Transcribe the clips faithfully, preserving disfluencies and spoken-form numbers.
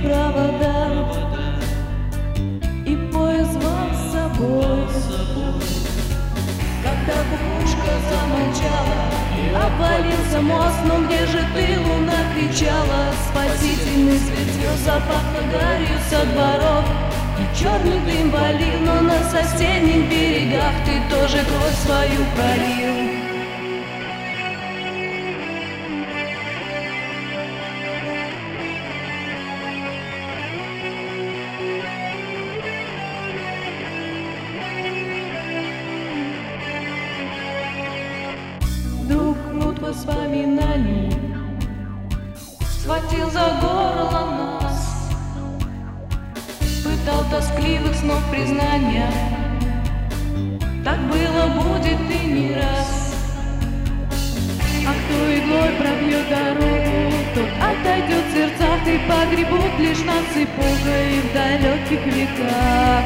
провода, и поезд звал с собой. Когда кукушка замолчала, обвалился мост, но где же ты, луна, кричала? Спасительный свет звезд запахло гарью со дворов, и черный дым валил, но на соседних берегах ты тоже кровь свою пролил. Вдруг кнут воспоминаний схватил за горло нас, пытал тоскливых снов признания. Так было, будет и не раз. А кто иглой пробьет дорогу, тот отойдет в сердцах, и погребут лишь нас и Бога и в далеких веках.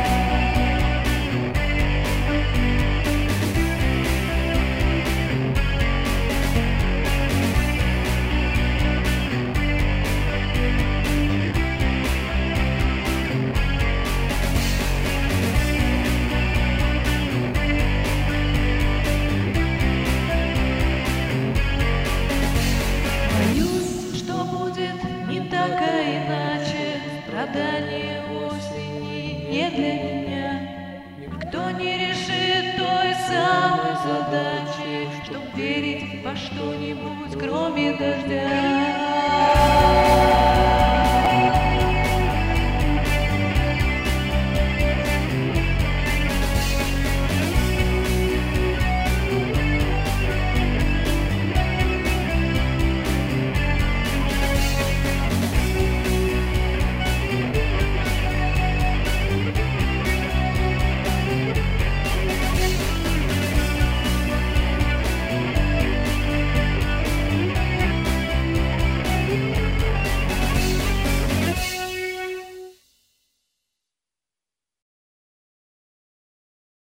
Страдания осени не для меня. Кто не решит той самой задачи, чтоб верить во что-нибудь, кроме дождя.